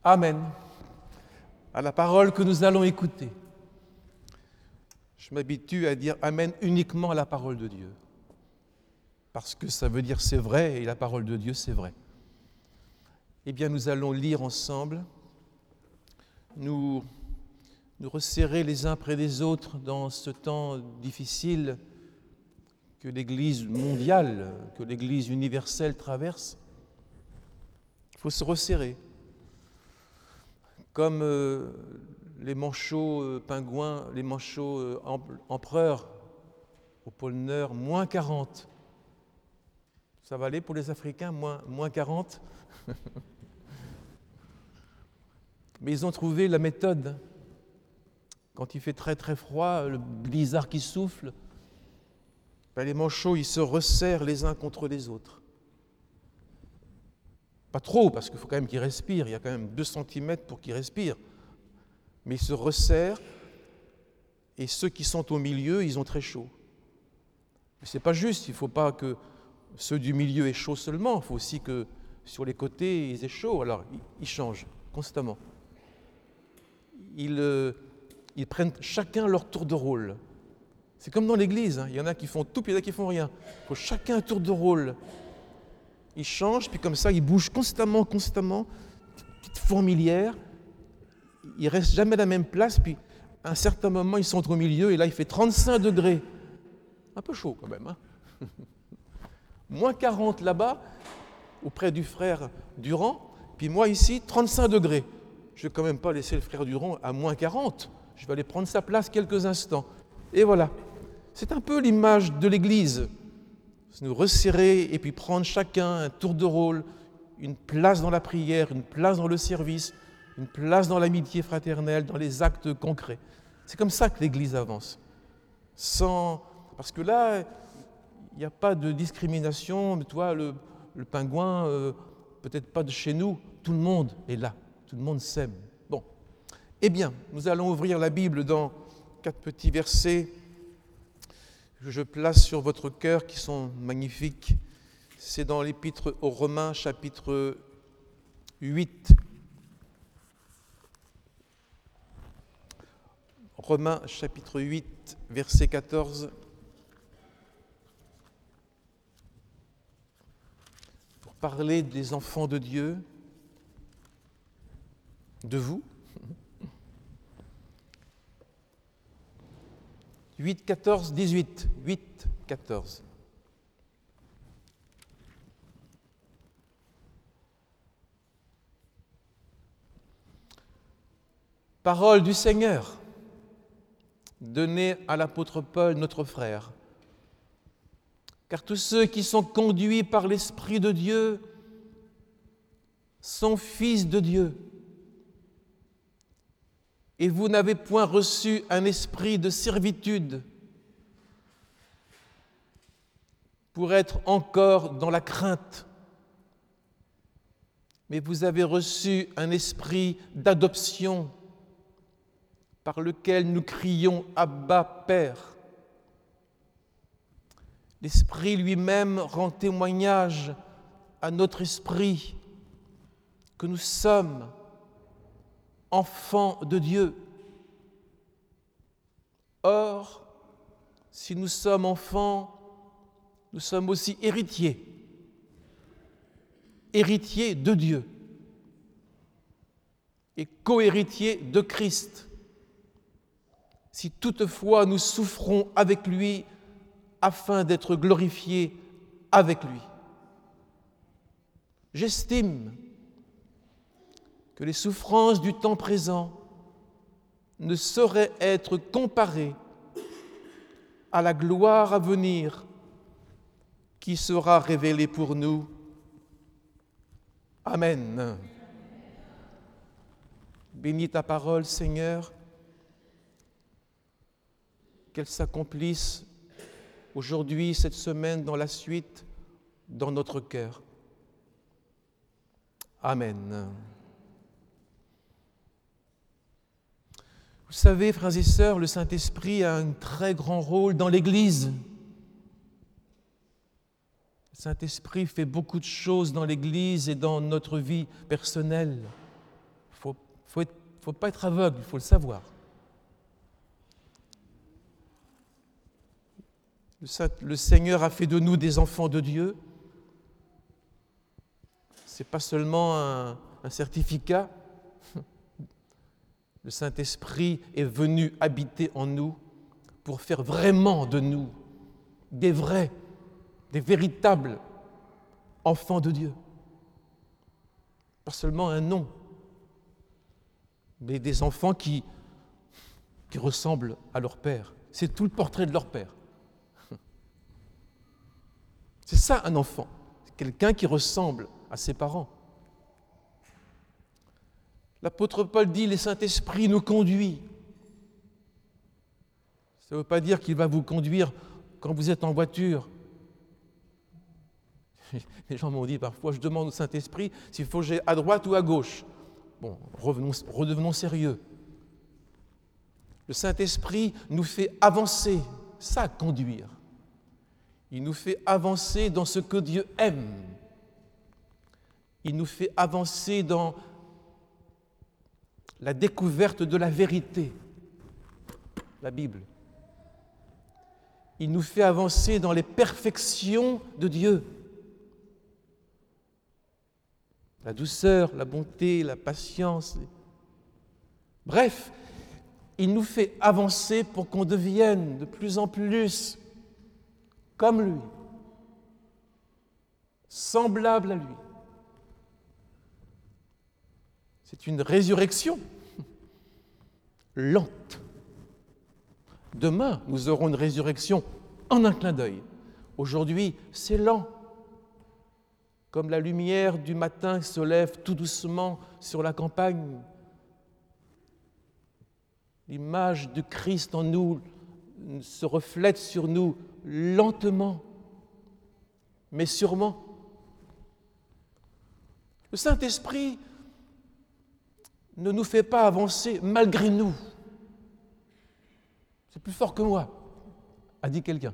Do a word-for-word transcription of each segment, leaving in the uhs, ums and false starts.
Amen. À la parole que nous allons écouter. Je m'habitue à dire Amen uniquement à la parole de Dieu. Parce que ça veut dire c'est vrai et la parole de Dieu c'est vrai. Eh bien, nous allons lire ensemble, nous, nous resserrer les uns près des autres dans ce temps difficile que l'Église mondiale, que l'Église universelle traverse. Il faut se resserrer. Comme euh, les manchots euh, pingouins, les manchots euh, empereurs au pôle Nord, moins quarante. Ça va aller pour les Africains, moins, moins quarante. Mais ils ont trouvé la méthode. Quand il fait très très froid, le blizzard qui souffle, ben les manchots ils se resserrent les uns contre les autres. Pas trop, parce qu'il faut quand même qu'ils respirent, il y a quand même deux centimètres pour qu'ils respirent. Mais ils se resserrent, et ceux qui sont au milieu, ils ont très chaud. Mais ce n'est pas juste, il ne faut pas que ceux du milieu aient chaud seulement, il faut aussi que sur les côtés, ils aient chaud. Alors, ils changent constamment. Ils, euh, ils prennent chacun leur tour de rôle. C'est comme dans l'église, hein. Il y en a qui font tout, puis il y en a qui font rien. Il faut chacun un tour de rôle. Ils changent, puis comme ça, ils bougent constamment, constamment, petite fourmilière. Ils ne restent jamais à la même place, puis à un certain moment, ils sont au milieu, et là, il fait trente-cinq degrés. Un peu chaud quand même, hein. Moins quarante là-bas, auprès du frère Durand, puis moi ici, trente-cinq degrés. Je ne vais quand même pas laisser le frère Durand à moins quarante. Je vais aller prendre sa place quelques instants. Et voilà. C'est un peu l'image de l'Église. C'est nous resserrer et puis prendre chacun un tour de rôle, une place dans la prière, une place dans le service, une place dans l'amitié fraternelle, dans les actes concrets. C'est comme ça que l'Église avance. Sans... Parce que là, il n'y a pas de discrimination. Toi, le, le pingouin, euh, peut-être pas de chez nous, tout le monde est là. Tout le monde s'aime. Bon. Eh bien, nous allons ouvrir la Bible dans quatre petits versets que je place sur votre cœur qui sont magnifiques. C'est dans l'Épître aux Romains, chapitre huit. Romains, chapitre huit, verset quatorze. Pour parler des enfants de Dieu, de vous. huit, quatorze, dix-huit. huit, quatorze. Parole du Seigneur, donnée à l'apôtre Paul, notre frère. Car tous ceux qui sont conduits par l'Esprit de Dieu sont fils de Dieu. Et vous n'avez point reçu un esprit de servitude pour être encore dans la crainte, mais vous avez reçu un esprit d'adoption par lequel nous crions « Abba, Père ». L'Esprit lui-même rend témoignage à notre esprit que nous sommes enfants de Dieu. Or, si nous sommes enfants, nous sommes aussi héritiers, héritiers de Dieu et co-héritiers de Christ, si toutefois nous souffrons avec lui afin d'être glorifiés avec lui. J'estime que les souffrances du temps présent ne sauraient être comparées à la gloire à venir qui sera révélée pour nous. Amen. Bénis ta parole, Seigneur, qu'elle s'accomplisse aujourd'hui, cette semaine, dans la suite, dans notre cœur. Amen. Vous savez, frères et sœurs, le Saint-Esprit a un très grand rôle dans l'Église. Le Saint-Esprit fait beaucoup de choses dans l'Église et dans notre vie personnelle. faut être, faut pas être aveugle, il faut le savoir. Le, Saint, le Seigneur a fait de nous des enfants de Dieu. Ce n'est pas seulement un, un certificat. Le Saint-Esprit est venu habiter en nous pour faire vraiment de nous des vrais, des véritables enfants de Dieu. Pas seulement un nom, mais des enfants qui, qui ressemblent à leur père. C'est tout le portrait de leur père. C'est ça un enfant, c'est quelqu'un qui ressemble à ses parents. L'apôtre Paul dit, le Saint-Esprit nous conduit. Ça ne veut pas dire qu'il va vous conduire quand vous êtes en voiture. Les gens m'ont dit parfois, je demande au Saint-Esprit s'il faut que j'aille à droite ou à gauche. Bon, revenons, redevenons sérieux. Le Saint-Esprit nous fait avancer, ça, conduire. Il nous fait avancer dans ce que Dieu aime. Il nous fait avancer dans la découverte de la vérité, la Bible. Il nous fait avancer dans les perfections de Dieu. La douceur, la bonté, la patience. Bref, il nous fait avancer pour qu'on devienne de plus en plus comme lui, semblable à lui. C'est une résurrection lente. Demain, nous aurons une résurrection en un clin d'œil. Aujourd'hui, c'est lent. Comme la lumière du matin se lève tout doucement sur la campagne. L'image de Christ en nous se reflète sur nous lentement, mais sûrement. Le Saint-Esprit ne nous fait pas avancer malgré nous. C'est plus fort que moi, a dit quelqu'un.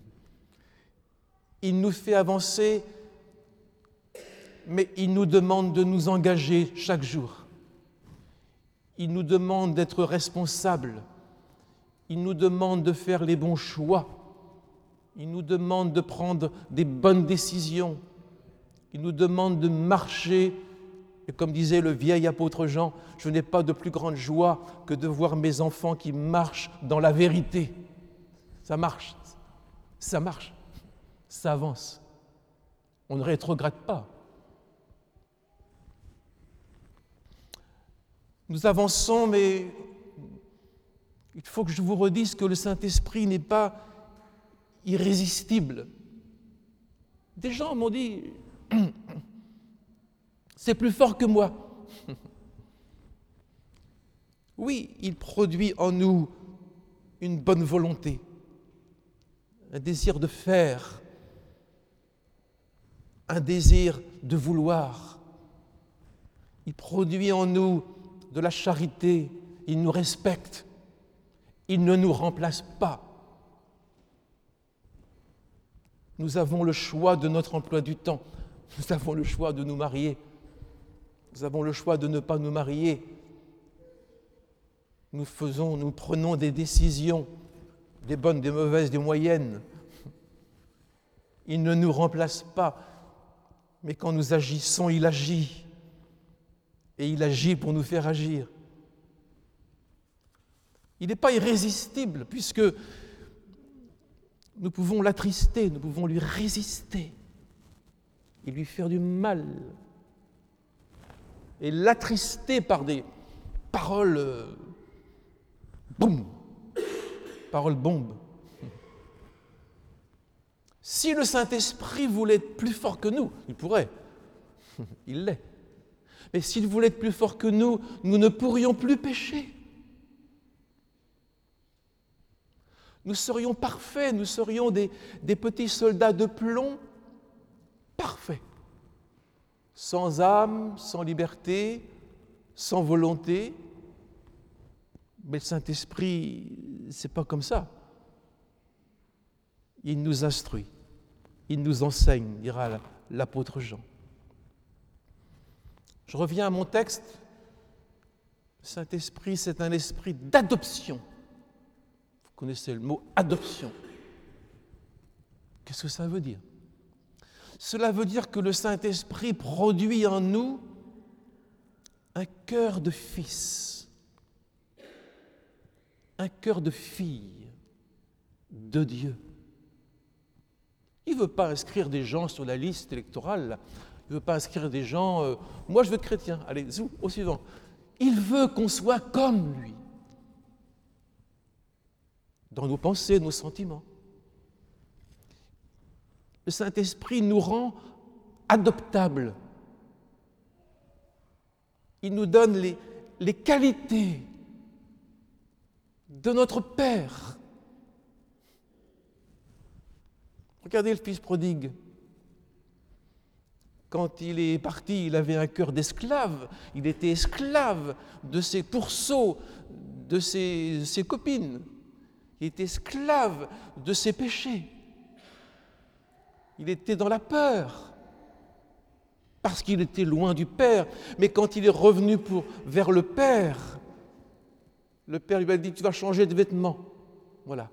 Il nous fait avancer, mais il nous demande de nous engager chaque jour. Il nous demande d'être responsables. Il nous demande de faire les bons choix. Il nous demande de prendre des bonnes décisions. Il nous demande de marcher. Et comme disait le vieil apôtre Jean, je n'ai pas de plus grande joie que de voir mes enfants qui marchent dans la vérité. Ça marche, ça marche, ça avance. On ne rétrograde pas. Nous avançons, mais il faut que je vous redise que le Saint-Esprit n'est pas irrésistible. Des gens m'ont dit, c'est plus fort que moi. Oui, il produit en nous une bonne volonté, un désir de faire, un désir de vouloir. Il produit en nous de la charité, il nous respecte, il ne nous remplace pas. Nous avons le choix de notre emploi du temps, nous avons le choix de nous marier, nous avons le choix de ne pas nous marier. Nous faisons, nous prenons des décisions, des bonnes, des mauvaises, des moyennes. Il ne nous remplace pas, mais quand nous agissons, il agit. Et il agit pour nous faire agir. Il n'est pas irrésistible, puisque nous pouvons l'attrister, nous pouvons lui résister et lui faire du mal. Et l'attrister par des paroles, euh, boum, paroles bombes. Si le Saint-Esprit voulait être plus fort que nous, il pourrait, il l'est. Mais s'il voulait être plus fort que nous, nous ne pourrions plus pécher. Nous serions parfaits, nous serions des, des petits soldats de plomb parfaits, sans âme, sans liberté, sans volonté. Mais le Saint-Esprit, c'est pas comme ça. Il nous instruit, il nous enseigne, dira l'apôtre Jean. Je reviens à mon texte. Le Saint-Esprit, c'est un esprit d'adoption. Vous connaissez le mot adoption. Qu'est-ce que ça veut dire? Cela veut dire que le Saint-Esprit produit en nous un cœur de fils, un cœur de fille de Dieu. Il ne veut pas inscrire des gens sur la liste électorale. Il ne veut pas inscrire des gens, euh, moi je veux être chrétien, allez, zou, au suivant. Il veut qu'on soit comme lui, dans nos pensées, nos sentiments. Le Saint-Esprit nous rend adoptables. Il nous donne les, les qualités de notre Père. Regardez le fils prodigue. Quand il est parti, il avait un cœur d'esclave. Il était esclave de ses pourceaux, de ses, ses copines. Il était esclave de ses péchés. Il était dans la peur, parce qu'il était loin du Père. Mais quand il est revenu pour, vers le Père, le Père lui a dit, tu vas changer de vêtements. Voilà.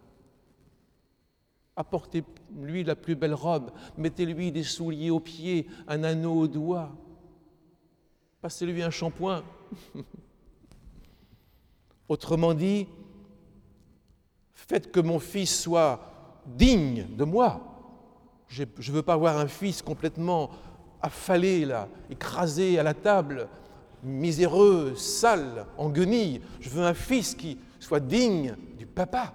Apportez-lui la plus belle robe, mettez-lui des souliers aux pieds, un anneau au doigt, passez-lui un shampoing. Autrement dit, faites que mon fils soit digne de moi. Je ne veux pas avoir un fils complètement affalé, là, écrasé à la table, miséreux, sale, en guenilles. Je veux un fils qui soit digne du papa.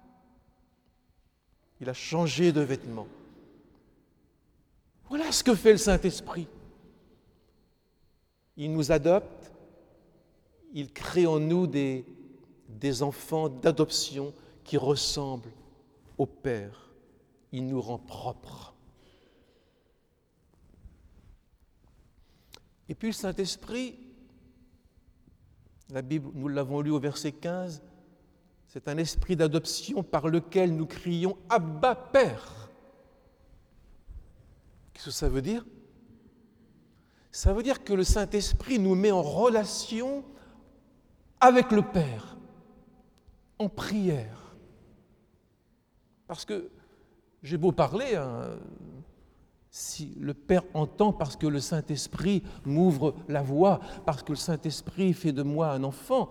Il a changé de vêtements. Voilà ce que fait le Saint-Esprit. Il nous adopte, il crée en nous des, des enfants d'adoption qui ressemblent au Père. Il nous rend propres. Et puis le Saint-Esprit, la Bible, nous l'avons lu au verset quinze, c'est un esprit d'adoption par lequel nous crions « Abba, Père ». Qu'est-ce que ça veut dire? Ça veut dire que le Saint-Esprit nous met en relation avec le Père, en prière. Parce que, j'ai beau parler, hein, si le Père entend parce que le Saint-Esprit m'ouvre la voie, parce que le Saint-Esprit fait de moi un enfant,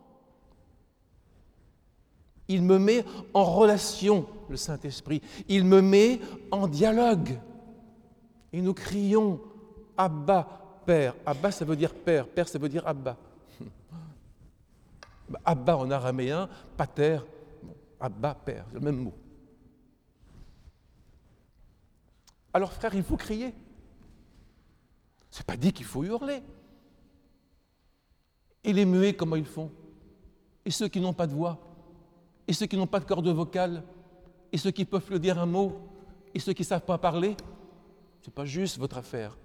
il me met en relation, le Saint-Esprit. Il me met en dialogue. Et nous crions « Abba, Père ». Abba, ça veut dire Père. Père, ça veut dire Abba. Abba en araméen, pater, Abba, Père, c'est le même mot. Alors frère, il faut crier. Ce n'est pas dit qu'il faut hurler. Et les muets, comment ils font? Et ceux qui n'ont pas de voix? Et ceux qui n'ont pas de corde vocale? Et ceux qui peuvent le dire un mot? Et ceux qui ne savent pas parler? Ce n'est pas juste votre affaire.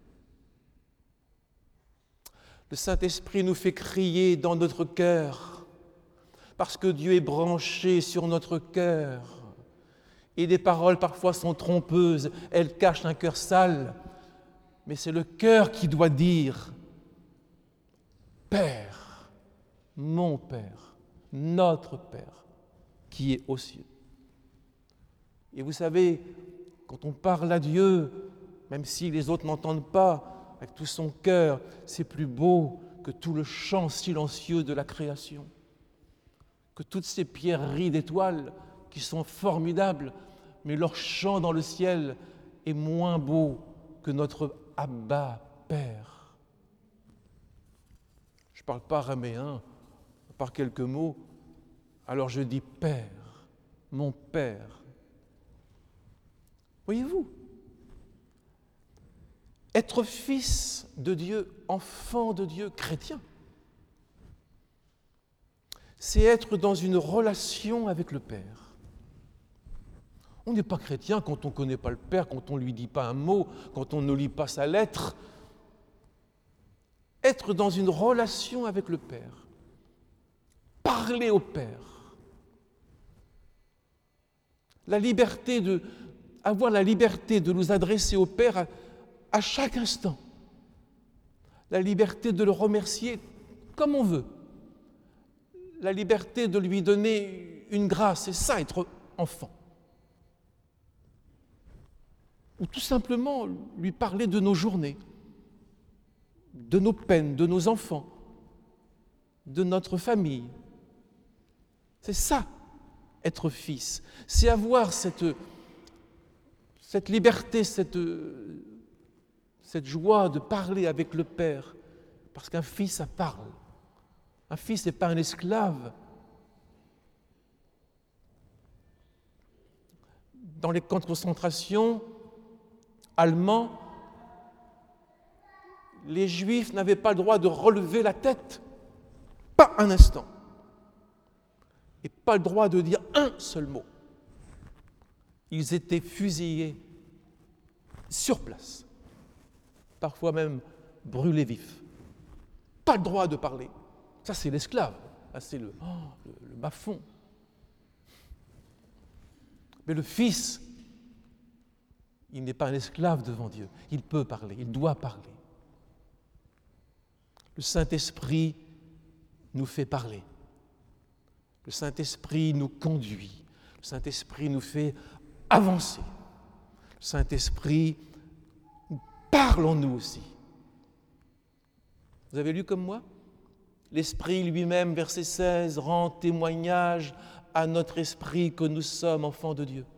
Le Saint-Esprit nous fait crier dans notre cœur, parce que Dieu est branché sur notre cœur. Et des paroles parfois sont trompeuses, elles cachent un cœur sale, mais c'est le cœur qui doit dire « Père, mon Père, notre Père, qui est aux cieux ». Et vous savez, quand on parle à Dieu, même si les autres n'entendent pas, avec tout son cœur, c'est plus beau que tout le chant silencieux de la création, que toutes ces pierreries d'étoiles qui sont formidables, mais leur chant dans le ciel est moins beau que notre Abba, Père. Je ne parle pas araméen, par quelques mots, alors je dis Père, mon Père. Voyez-vous, être fils de Dieu, enfant de Dieu, chrétien, c'est être dans une relation avec le Père. On n'est pas chrétien quand on ne connaît pas le Père, quand on ne lui dit pas un mot, quand on ne lit pas sa lettre. Être dans une relation avec le Père. Parler au Père. La liberté de, avoir la liberté de nous adresser au Père à, à chaque instant. La liberté de le remercier comme on veut. la liberté de lui donner une grâce, c'est ça être enfant. Ou tout simplement lui parler de nos journées, de nos peines, de nos enfants, de notre famille. C'est ça, être fils. C'est avoir cette, cette liberté, cette, cette joie de parler avec le Père, parce qu'un fils, ça parle. Un fils n'est pas un esclave. Dans les camps de concentration allemands, les Juifs n'avaient pas le droit de relever la tête, pas un instant, et pas le droit de dire un seul mot. Ils étaient fusillés sur place, parfois même brûlés vifs. Pas le droit de parler. Ça, c'est l'esclave. Ça, c'est le, oh, le, le bas-fond. Mais le Fils, il n'est pas un esclave devant Dieu. Il peut parler, il doit parler. Le Saint-Esprit nous fait parler. Le Saint-Esprit nous conduit. Le Saint-Esprit nous fait avancer. Le Saint-Esprit parle en nous aussi. Vous avez lu comme moi ? L'Esprit lui-même, verset seize, rend témoignage à notre esprit que nous sommes enfants de Dieu.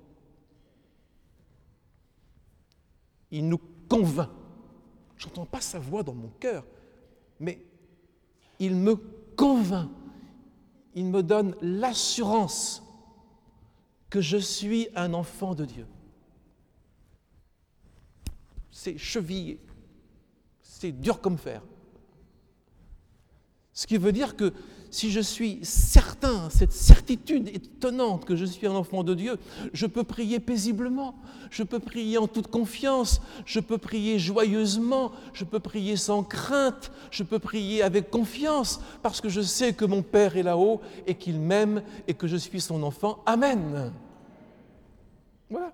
Il nous convainc. Je n'entends pas sa voix dans mon cœur, mais il me convainc. Il me donne l'assurance que je suis un enfant de Dieu. C'est chevillé, c'est dur comme fer. Ce qui veut dire que si je suis certain, cette certitude étonnante que je suis un enfant de Dieu, je peux prier paisiblement, je peux prier en toute confiance, je peux prier joyeusement, je peux prier sans crainte, je peux prier avec confiance, parce que je sais que mon Père est là-haut et qu'il m'aime et que je suis son enfant. Amen. Voilà.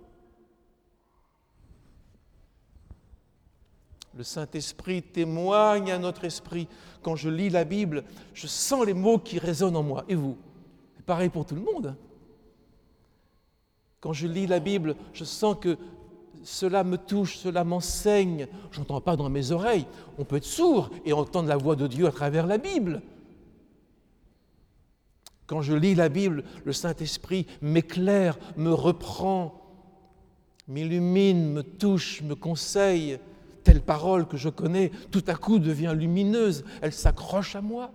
Le Saint-Esprit témoigne à notre esprit. Quand je lis la Bible, je sens les mots qui résonnent en moi. Et vous ? C'est pareil pour tout le monde. Quand je lis la Bible, je sens que cela me touche, cela m'enseigne. Je n'entends pas dans mes oreilles. On peut être sourd et entendre la voix de Dieu à travers la Bible. Quand je lis la Bible, le Saint-Esprit m'éclaire, me reprend, m'illumine, me touche, me conseille. Telle parole que je connais, tout à coup devient lumineuse, elle s'accroche à moi.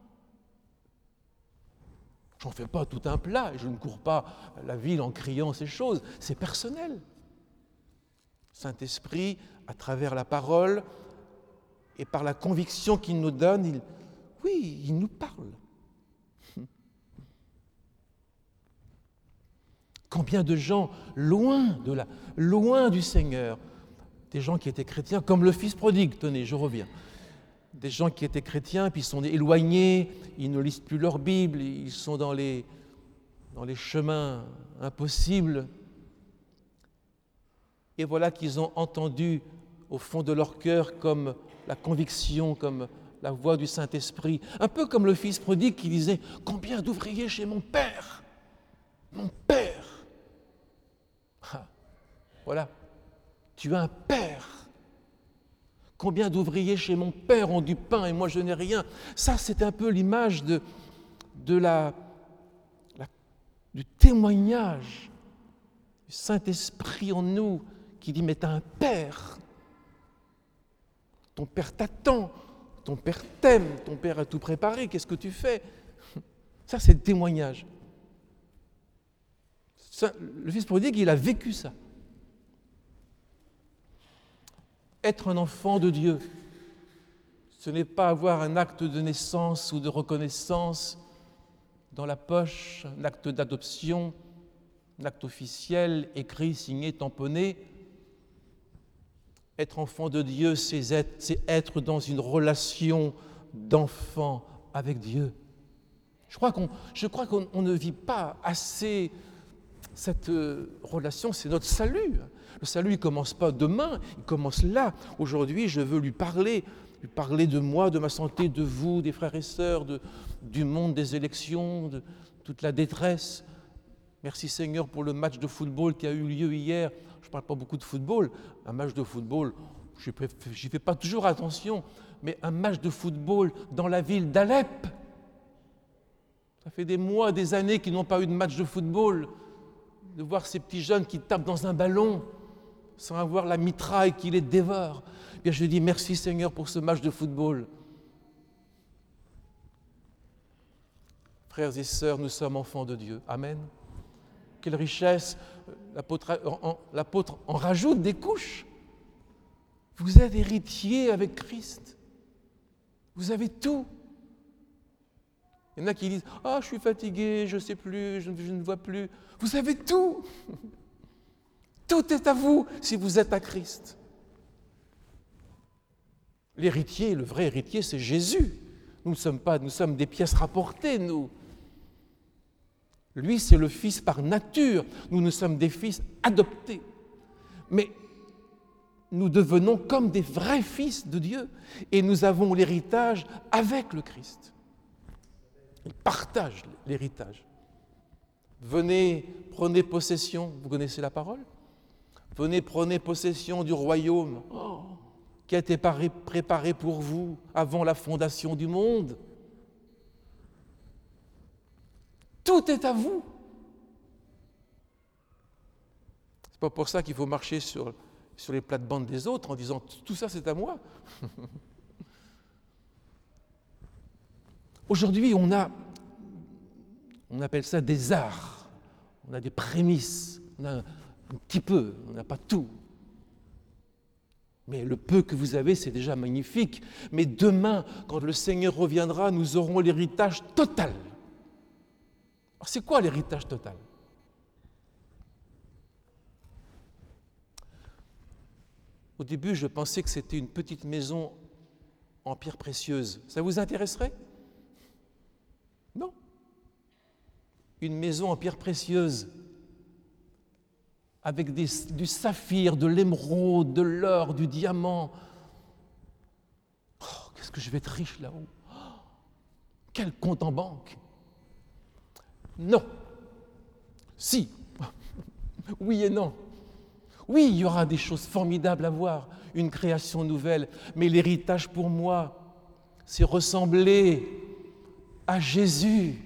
Je n'en fais pas tout un plat et je ne cours pas la ville en criant ces choses, c'est personnel. Saint-Esprit, à travers la parole et par la conviction qu'il nous donne, il, oui, il nous parle. Combien de gens loin de là, loin du Seigneur, des gens qui étaient chrétiens, comme le fils prodigue, tenez, je reviens. Des gens qui étaient chrétiens, puis ils sont éloignés, ils ne lisent plus leur Bible, ils sont dans les, dans les chemins impossibles. Et voilà qu'ils ont entendu au fond de leur cœur comme la conviction, comme la voix du Saint-Esprit, un peu comme le fils prodigue qui disait « Combien d'ouvriers chez mon Père ? Mon Père !» ah, Voilà. Tu as un Père. Combien d'ouvriers chez mon Père ont du pain et moi je n'ai rien. Ça, c'est un peu l'image de, de la, la, du témoignage du Saint-Esprit en nous qui dit « Mais tu as un Père. Ton Père t'attend. Ton Père t'aime. Ton Père a tout préparé. Qu'est-ce que tu fais ?» Ça, c'est le témoignage. Ça, le fils prodigue, il a vécu ça. Être un enfant de Dieu, ce n'est pas avoir un acte de naissance ou de reconnaissance dans la poche, un acte d'adoption, un acte officiel, écrit, signé, tamponné. Être enfant de Dieu, c'est être, c'est être dans une relation d'enfant avec Dieu. Je crois qu'on, je crois qu'on on ne vit pas assez cette relation, c'est notre salut. Le salut, il ne commence pas demain, il commence là. Aujourd'hui, je veux lui parler, lui parler de moi, de ma santé, de vous, des frères et sœurs, de, du monde des élections, de toute la détresse. Merci Seigneur pour le match de football qui a eu lieu hier. Je ne parle pas beaucoup de football. Un match de football, je n'y fais pas toujours attention, mais un match de football dans la ville d'Alep. Ça fait des mois, des années qu'ils n'ont pas eu de match de football. De voir ces petits jeunes qui tapent dans un ballon sans avoir la mitraille qui les dévore. Eh bien, je dis merci Seigneur pour ce match de football. Frères et sœurs, nous sommes enfants de Dieu. Amen. Quelle richesse. L'apôtre en, l'apôtre en rajoute des couches. Vous êtes héritiers avec Christ. Vous avez tout. Il y en a qui disent « Ah, je suis fatigué, je ne sais plus, je, je ne vois plus. » Vous avez tout. Tout est à vous si vous êtes à Christ. L'héritier, le vrai héritier, c'est Jésus. Nous ne sommes pas, nous sommes des pièces rapportées, nous. Lui, c'est le Fils par nature. Nous, nous sommes des fils adoptés. Mais nous devenons comme des vrais fils de Dieu. Et nous avons l'héritage avec le Christ. Il partage l'héritage. Venez, prenez possession. Vous connaissez la parole ? Venez, prenez possession du royaume oh, qui a été préparé pour vous avant la fondation du monde. Tout est à vous. C'est pas pour ça qu'il faut marcher sur, sur les plates-bandes des autres en disant « tout ça c'est à moi ». Aujourd'hui, on a, on appelle ça des arts, on a des prémices, on a un petit peu, on n'a pas tout. Mais le peu que vous avez, c'est déjà magnifique. Mais demain, quand le Seigneur reviendra, nous aurons l'héritage total. Alors, c'est quoi l'héritage total ? Au début, je pensais que c'était une petite maison en pierre précieuse. Ça vous intéresserait ? Non. Une maison en pierre précieuse, avec des, du saphir, de l'émeraude, de l'or, du diamant. Oh, qu'est-ce que je vais être riche là-haut. Oh, quel compte en banque. Non. Si. Oui et non. Oui, il y aura des choses formidables à voir, une création nouvelle, mais l'héritage pour moi, c'est ressembler à Jésus.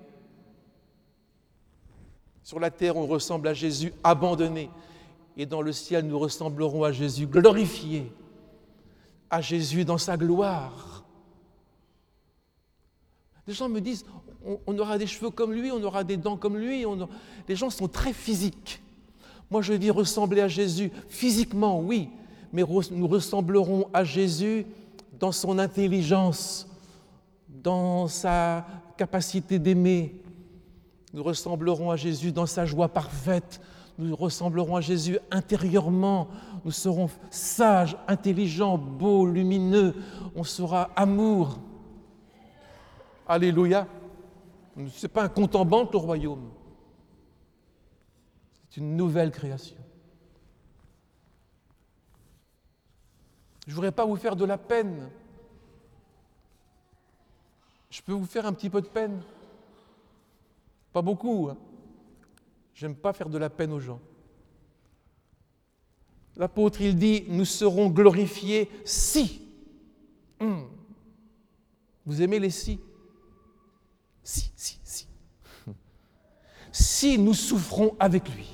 Sur la terre, on ressemble à Jésus abandonné. Et dans le ciel, nous ressemblerons à Jésus glorifié, à Jésus dans sa gloire. Les gens me disent, on, on aura des cheveux comme lui, on aura des dents comme lui. On aura... Les gens sont très physiques. Moi, je dis ressembler à Jésus physiquement, oui, mais nous ressemblerons à Jésus dans son intelligence, dans sa capacité d'aimer. Nous ressemblerons à Jésus dans sa joie parfaite. Nous ressemblerons à Jésus intérieurement. Nous serons sages, intelligents, beaux, lumineux. On sera amour. Alléluia. Ce n'est pas un compte en banque, le royaume. C'est une nouvelle création. Je ne voudrais pas vous faire de la peine. Je peux vous faire un petit peu de peine. Pas beaucoup. Hein. J'aime pas faire de la peine aux gens. L'apôtre, il dit, nous serons glorifiés si. Hum. Vous aimez les si ? Si, si, si. Si nous souffrons avec lui.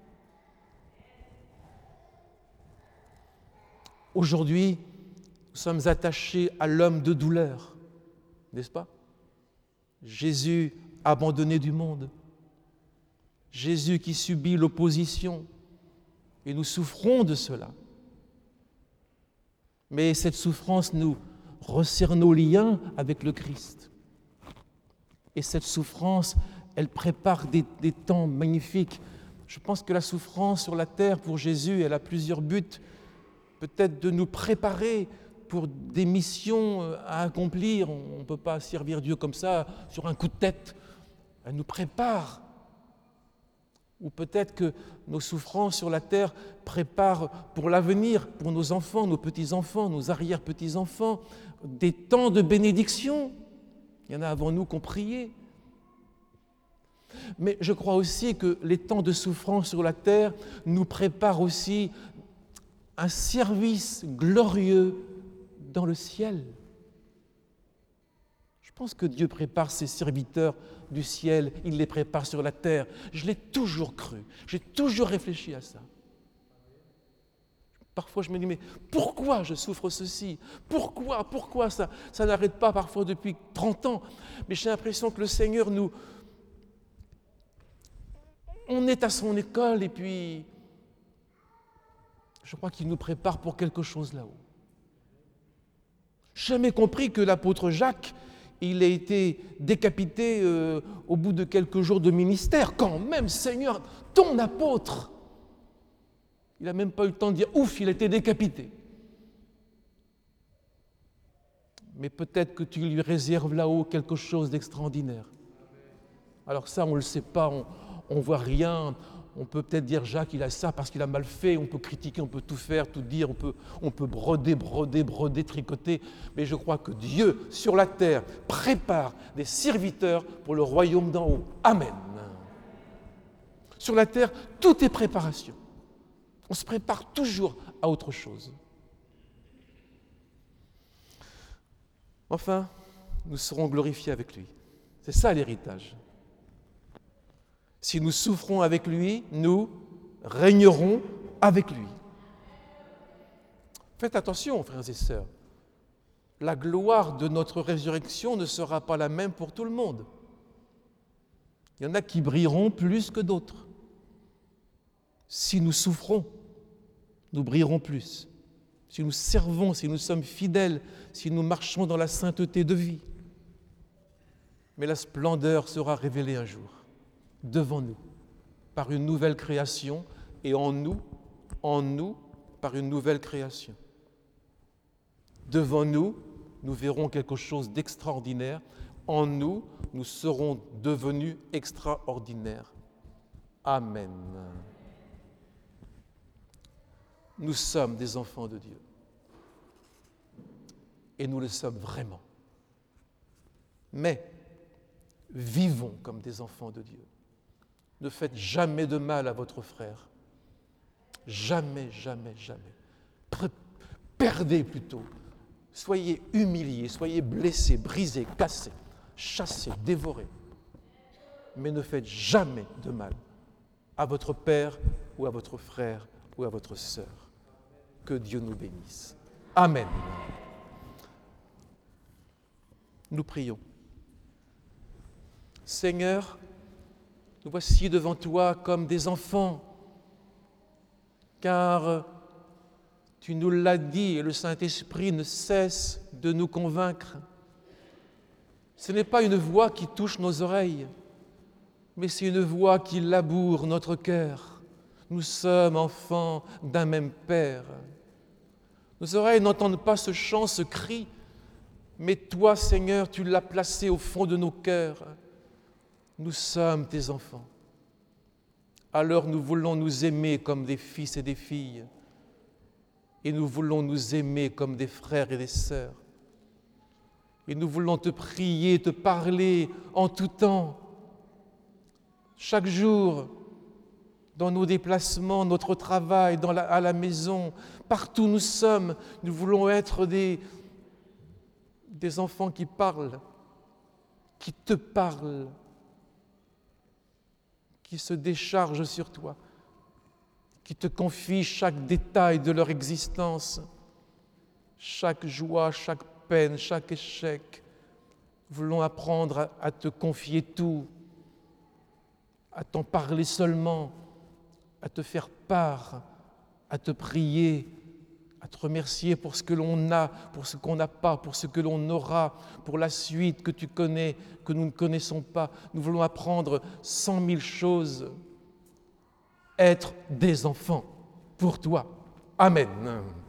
Aujourd'hui, nous sommes attachés à l'homme de douleur, n'est-ce pas ? Jésus abandonné du monde, Jésus qui subit l'opposition, et nous souffrons de cela. Mais cette souffrance nous resserre nos liens avec le Christ. Et cette souffrance, elle prépare des, des temps magnifiques. Je pense que la souffrance sur la terre pour Jésus, elle a plusieurs buts. Peut-être de nous préparer pour des missions à accomplir. On ne peut pas servir Dieu comme ça, sur un coup de tête. Elle nous prépare. Ou peut-être que nos souffrances sur la terre préparent pour l'avenir, pour nos enfants, nos petits-enfants, nos arrière-petits-enfants, des temps de bénédiction. Il y en a avant nous qui ont prié. Mais je crois aussi que les temps de souffrance sur la terre nous préparent aussi un service glorieux dans le ciel. Je pense que Dieu prépare ses serviteurs du ciel, il les prépare sur la terre. Je l'ai toujours cru, j'ai toujours réfléchi à ça. Parfois je me dis, mais pourquoi je souffre ceci? Pourquoi? Pourquoi ça? Ça n'arrête pas parfois depuis trente ans. Mais j'ai l'impression que le Seigneur nous... On est à son école et puis je crois qu'il nous prépare pour quelque chose là-haut. Je n'ai jamais compris que l'apôtre Jacques, il a été décapité euh, au bout de quelques jours de ministère. Quand même, Seigneur, ton apôtre, il n'a même pas eu le temps de dire « ouf, il a été décapité ». Mais peut-être que tu lui réserves là-haut quelque chose d'extraordinaire. Alors ça, on ne le sait pas, on ne voit rien. On peut peut-être dire Jacques, il a ça parce qu'il a mal fait, on peut critiquer, on peut tout faire, tout dire, on peut, on peut broder, broder, broder, tricoter. Mais je crois que Dieu, sur la terre, prépare des serviteurs pour le royaume d'en haut. Amen. Sur la terre, tout est préparation. On se prépare toujours à autre chose. Enfin, nous serons glorifiés avec lui. C'est ça l'héritage. Si nous souffrons avec lui, nous régnerons avec lui. Faites attention, frères et sœurs. La gloire de notre résurrection ne sera pas la même pour tout le monde. Il y en a qui brilleront plus que d'autres. Si nous souffrons, nous brillerons plus. Si nous servons, si nous sommes fidèles, si nous marchons dans la sainteté de vie. Mais la splendeur sera révélée un jour. Devant nous, par une nouvelle création, et en nous, en nous, par une nouvelle création. Devant nous, nous verrons quelque chose d'extraordinaire. En nous, nous serons devenus extraordinaires. Amen. Nous sommes des enfants de Dieu. Et nous le sommes vraiment. Mais vivons comme des enfants de Dieu. Ne faites jamais de mal à votre frère. Jamais, jamais, jamais. Perdez plutôt. Soyez humiliés, soyez blessés, brisés, cassés, chassés, dévorés. Mais ne faites jamais de mal à votre père ou à votre frère ou à votre sœur. Que Dieu nous bénisse. Amen. Nous prions. Seigneur, nous voici devant toi comme des enfants, car tu nous l'as dit et le Saint-Esprit ne cesse de nous convaincre. Ce n'est pas une voix qui touche nos oreilles, mais c'est une voix qui laboure notre cœur. Nous sommes enfants d'un même Père. Nos oreilles n'entendent pas ce chant, ce cri, mais toi, Seigneur, tu l'as placé au fond de nos cœurs. Nous sommes tes enfants. Alors nous voulons nous aimer comme des fils et des filles. Et nous voulons nous aimer comme des frères et des sœurs. Et nous voulons te prier, te parler en tout temps. Chaque jour, dans nos déplacements, notre travail, dans la, à la maison, partout où nous sommes, nous voulons être des, des enfants qui parlent, qui te parlent, qui se déchargent sur toi, qui te confient chaque détail de leur existence, chaque joie, chaque peine, chaque échec. Nous voulons apprendre à, à te confier tout, à t'en parler seulement, à te faire part, à te prier, à te remercier pour ce que l'on a, pour ce qu'on n'a pas, pour ce que l'on aura, pour la suite que tu connais, que nous ne connaissons pas. Nous voulons apprendre cent mille choses, être des enfants pour toi. Amen.